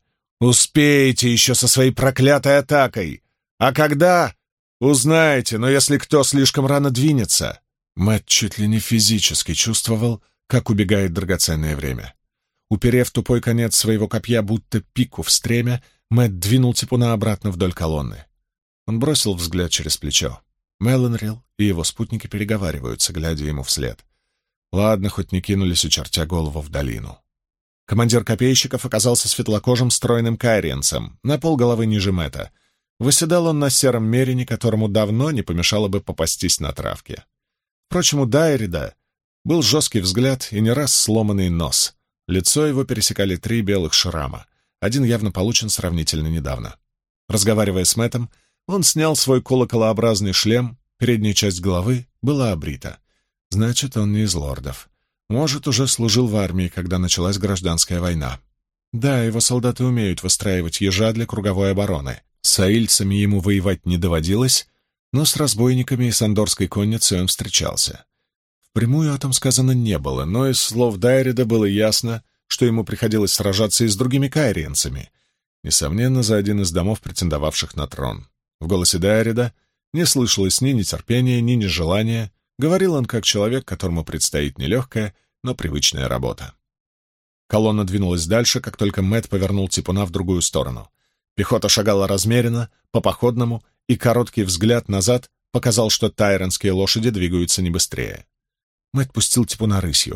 Успеете еще со своей проклятой атакой. А когда? Узнаете, но если кто слишком рано двинется...» Мэтт чуть ли не физически чувствовал, как убегает драгоценное время. Уперев тупой конец своего копья, будто пику в стремя, Мэтт двинул Типуна обратно вдоль колонны. Он бросил взгляд через плечо. Меланрил и его спутники переговариваются, глядя ему вслед. Ладно, хоть не кинулись, очертя голову в долину. Командир копейщиков оказался светлокожим стройным кайриенцем, на полголовы ниже Мэтта. Восседал он на сером мерине, которому давно не помешало бы попастись на травке. Впрочем, у Дайрида был жесткий взгляд и не раз сломанный нос. Лицо его пересекали три белых шрама. Один явно получен сравнительно недавно. Разговаривая с Мэттом, он снял свой колоколообразный шлем, передняя часть головы была обрита. Значит, он не из лордов. Может, уже служил в армии, когда началась гражданская война. Да, его солдаты умеют выстраивать ежа для круговой обороны. С аильцами ему воевать не доводилось, но с разбойниками и сандорской конницей он встречался. Впрямую о том сказано не было, но из слов Дайрида было ясно, что ему приходилось сражаться и с другими кайриенцами, несомненно, за один из домов, претендовавших на трон. В голосе Дайрида не слышалось ни нетерпения, ни нежелания. Говорил он как человек, которому предстоит нелегкая, но привычная работа. Колонна двинулась дальше, как только Мэтт повернул Типуна в другую сторону. Пехота шагала размеренно, по-походному, и короткий взгляд назад показал, что тайренские лошади двигаются не быстрее. Мэтт пустил Типуна рысью.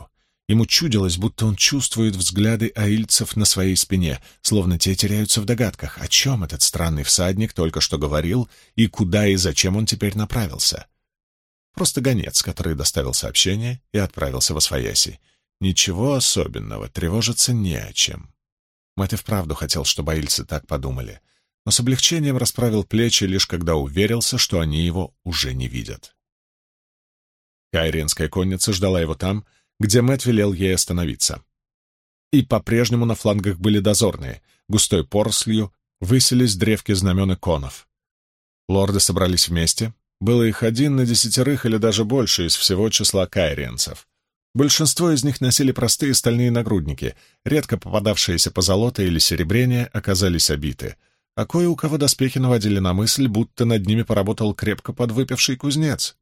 Ему чудилось, будто он чувствует взгляды аильцев на своей спине, словно те теряются в догадках, о чем этот странный всадник только что говорил и куда и зачем он теперь направился. Просто гонец, который доставил сообщение и отправился восвояси. Ничего особенного, тревожиться не о чем. Мэтт и вправду хотел, чтобы аильцы так подумали, но с облегчением расправил плечи, лишь когда уверился, что они его уже не видят. Кайриенская конница ждала его там, где Мэтт велел ей остановиться. И по-прежнему на флангах были дозорные, густой порослью высились древки знамен и конов. Лорды собрались вместе, было их один на десятерых или даже больше из всего числа кайриенцев. Большинство из них носили простые стальные нагрудники, редко попадавшиеся позолота или серебрения оказались обиты, а кое у кого доспехи наводили на мысль, будто над ними поработал крепко подвыпивший кузнец.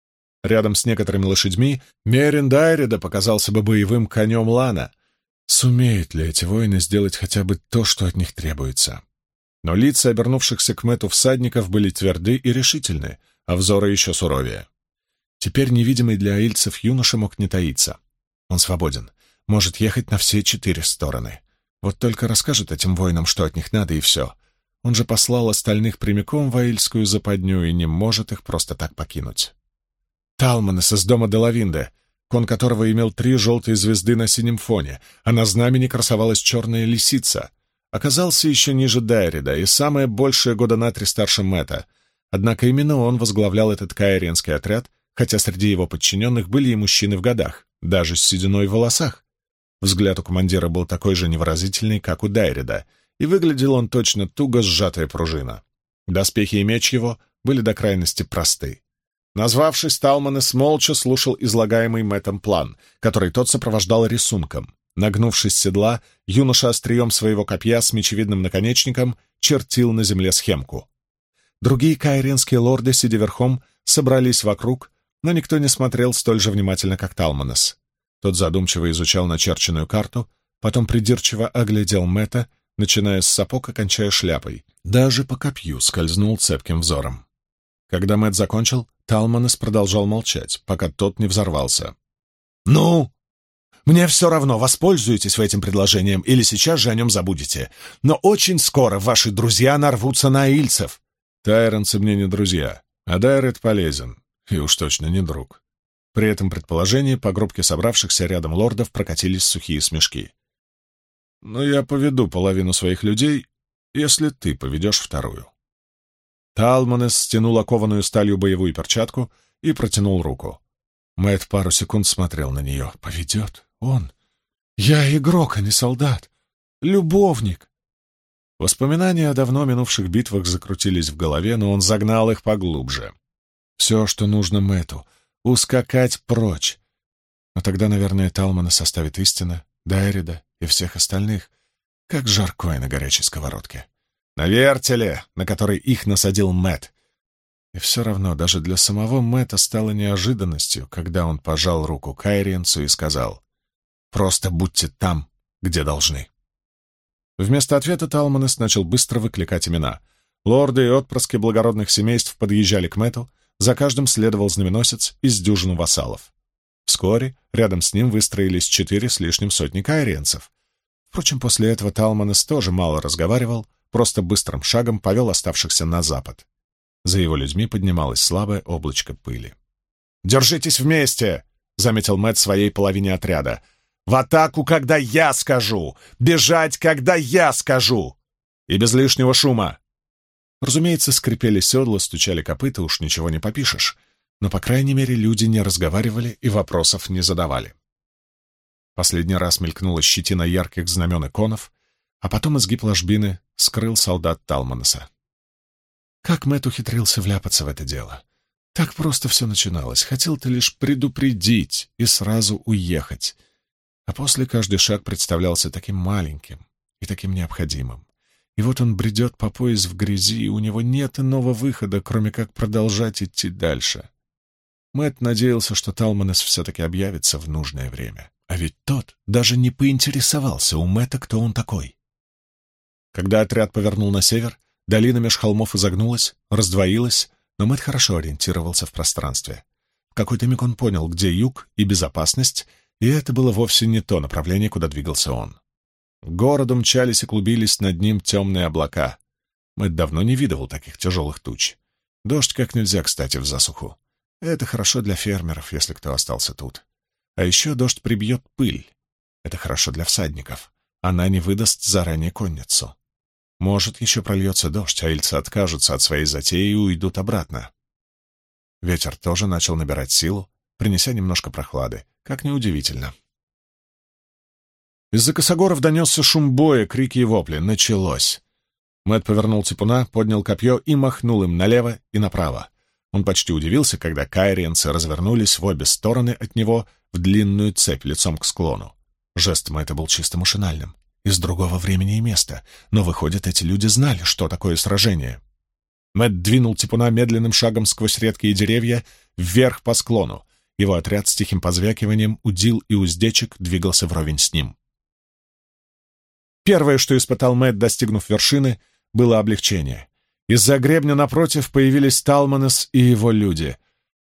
Рядом с некоторыми лошадьми Мерин Дайрида показался бы боевым конем Лана. Сумеют ли эти воины сделать хотя бы то, что от них требуется? Но лица обернувшихся к Мэтту всадников были тверды и решительны, а взоры еще суровее. Теперь невидимый для аильцев юноша мог не таиться. Он свободен, может ехать на все четыре стороны. Вот только расскажет этим воинам, что от них надо, и все. Он же послал остальных прямиком в аильскую западню и не может их просто так покинуть. Талманес из дома Делавинде, кон которого имел три желтые звезды на синем фоне, а на знамени красовалась черная лисица, оказался еще ниже Дайрида и самое большее года на три старше Мэтта. Однако именно он возглавлял этот кайриенский отряд, хотя среди его подчиненных были и мужчины в годах, даже с сединой в волосах. Взгляд у командира был такой же невыразительный, как у Дайрида, и выглядел он точно туго сжатая пружина. Доспехи и меч его были до крайности просты. Назвавшись, Талманес молча слушал излагаемый Мэттом план, который тот сопровождал рисунком. Нагнувшись с седла, юноша острием своего копья с мечевидным наконечником чертил на земле схемку. Другие кайриенские лорды, сидя верхом, собрались вокруг, но никто не смотрел столь же внимательно, как Талманес. Тот задумчиво изучал начерченную карту, потом придирчиво оглядел Мэтта, начиная с сапог и кончая шляпой. Даже по копью скользнул цепким взором. Когда Мэтт закончил, Талманес продолжал молчать, пока тот не взорвался. «Ну? Мне все равно, воспользуетесь вы этим предложением или сейчас же о нем забудете. Но очень скоро ваши друзья нарвутся на аильцев». «Тайронцы мне не друзья, а Дайрид полезен, и уж точно не друг». При этом предположении по группке собравшихся рядом лордов прокатились сухие смешки. «Но я поведу половину своих людей, если ты поведешь вторую». Талманес стянул окованную сталью боевую перчатку и протянул руку. Мэтт пару секунд смотрел на нее. «Поведет? Он? Я игрок, а не солдат. Любовник!» Воспоминания о давно минувших битвах закрутились в голове, но он загнал их поглубже. Все, что нужно Мэтту — ускакать прочь. Но тогда, наверное, Талманес оставит истина, Дайрида и всех остальных, как жаркое на горячей сковородке. На вертеле, на который их насадил Мэтт. И все равно даже для самого Мэтта стало неожиданностью, когда он пожал руку кайриенцу и сказал: «Просто будьте там, где должны». Вместо ответа Талманес начал быстро выкликать имена. Лорды и отпрыски благородных семейств подъезжали к Мэтту, за каждым следовал знаменосец из дюжины вассалов. Вскоре рядом с ним выстроились четыре с лишним сотни кайриенцев. Впрочем, после этого Талманес тоже мало разговаривал, просто быстрым шагом повел оставшихся на запад. За его людьми поднималось слабое облачко пыли. «Держитесь вместе!» — заметил Мэтт своей половине отряда. «В атаку, когда я скажу! Бежать, когда я скажу! И без лишнего шума!» Разумеется, скрипели седла, стучали копыта, уж ничего не попишешь. Но, по крайней мере, люди не разговаривали и вопросов не задавали. Последний раз мелькнула щетина ярких знамен иконов, а потом изгиб ложбины скрыл солдат Талманеса. Как Мэтт ухитрился вляпаться в это дело? Так просто все начиналось. Хотел ты лишь предупредить и сразу уехать. А после каждый шаг представлялся таким маленьким и таким необходимым. И вот он бредет по пояс в грязи, и у него нет иного выхода, кроме как продолжать идти дальше. Мэтт надеялся, что Талманес все-таки объявится в нужное время. А ведь тот даже не поинтересовался у Мэтта, кто он такой. Когда отряд повернул на север, долина меж холмов изогнулась, раздвоилась, но Мэтт хорошо ориентировался в пространстве. В какой-то миг он понял, где юг и безопасность, И это было вовсе не то направление, куда двигался он. К городу мчались и клубились над ним темные облака. Мэтт давно не видывал таких тяжелых туч. Дождь как нельзя кстати в засуху. Это хорошо для фермеров, если кто остался тут. А еще дождь прибьет пыль. Это хорошо для всадников. Она не выдаст заранее конницу. Может, еще прольется дождь, а ильцы откажутся от своей затеи и уйдут обратно. Ветер тоже начал набирать силу, принеся немножко прохлады, как неудивительно. Из-за косогоров донесся шум боя, крики и вопли. Началось. Мэтт повернул типуна, поднял копье и махнул им налево и направо. Он почти удивился, когда кайриенцы развернулись в обе стороны от него в длинную цепь лицом к склону. Жест Мэтта был чисто машинальным, из другого времени и места, но, выходит, эти люди знали, что такое сражение. Мэтт двинул типуна медленным шагом сквозь редкие деревья вверх по склону. Его отряд с тихим позвякиванием удил и уздечек двигался вровень с ним. Первое, что испытал Мэтт, достигнув вершины, было облегчение. Из-за гребня напротив появились Талманес и его люди.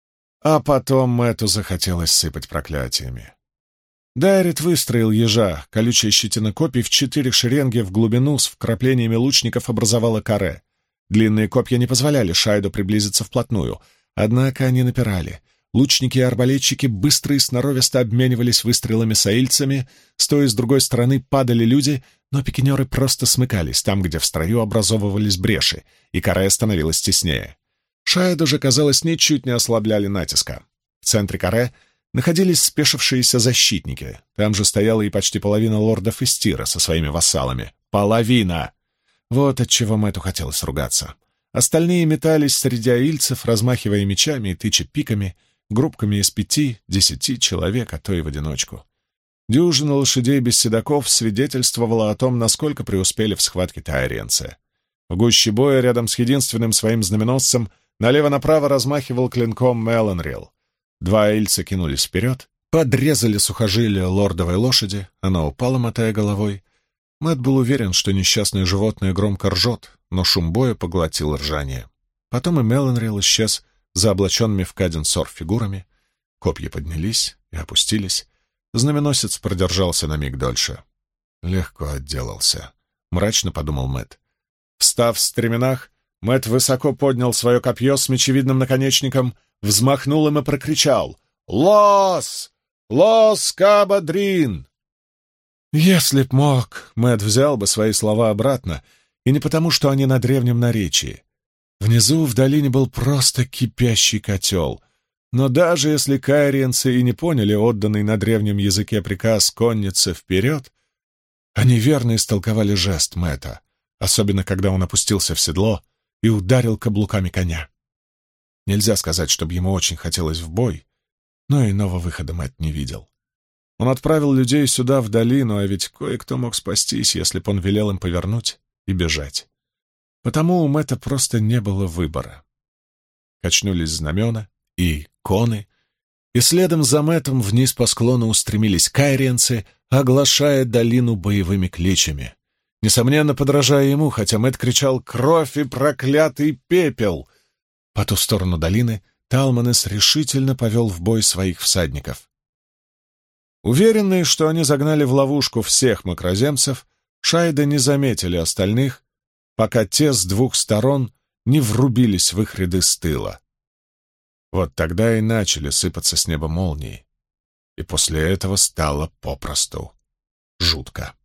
А потом Мэтту захотелось сыпать проклятиями. Дайрит выстроил ежа, колючая щетина копий в четыре шеренги в глубину с вкраплениями лучников образовала каре. Длинные копья не позволяли Шайду приблизиться вплотную, однако они напирали. Лучники и арбалетчики быстро и сноровисто обменивались выстрелами с аильцами, с той и с другой стороны падали люди, но пикинеры просто смыкались там, где в строю образовывались бреши, и каре становилась теснее. Шайду же, казалось, ничуть не ослабляли натиска. В центре каре находились спешившиеся защитники. Там же стояла и почти половина лордов Истира со своими вассалами. Половина! Вот отчего Мэтту хотелось ругаться. Остальные метались среди аильцев, размахивая мечами и тыча пиками, группками из пяти, десяти человек, а то и в одиночку. Дюжина лошадей без седаков свидетельствовала о том, насколько преуспели в схватке тайренцы. В гуще боя рядом с единственным своим знаменосцем налево-направо размахивал клинком Меланрил. Два аильца кинулись вперед, подрезали сухожилие лордовой лошади, она упала, мотая головой. Мэтт был уверен, что несчастное животное громко ржет, но шум боя поглотил ржание. Потом и Меланрил исчез за облаченными в каденсор фигурами. Копья поднялись и опустились. Знаменосец продержался на миг дольше. Легко отделался, мрачно подумал Мэтт. Встав в стременах, Мэтт высоко поднял свое копье с мечевидным наконечником, взмахнул им и прокричал: «Лос! Лос Кабадрин!» Если б мог, Мэтт взял бы свои слова обратно, и не потому, что они на древнем наречии. Внизу в долине был просто кипящий котел. Но даже если кайриенцы и не поняли отданный на древнем языке приказ конницы вперед, они верно истолковали жест Мэтта, особенно когда он опустился в седло и ударил каблуками коня. Нельзя сказать, чтобы ему очень хотелось в бой, но иного выхода Мэтт не видел. Он отправил людей сюда, в долину, а ведь кое-кто мог спастись, если б он велел им повернуть и бежать. Потому у Мэтта просто не было выбора. Качнулись знамена и коны, и следом за Мэттом вниз по склону устремились кайриенцы, оглашая долину боевыми кличами. Несомненно, подражая ему, хотя Мэтт кричал «Кровь и проклятый пепел!». По ту сторону долины Талманес решительно повел в бой своих всадников. Уверенные, что они загнали в ловушку всех макроземцев, Шайда не заметили остальных, пока те с двух сторон не врубились в их ряды с тыла. Вот тогда и начали сыпаться с неба молнии, и после этого стало попросту жутко.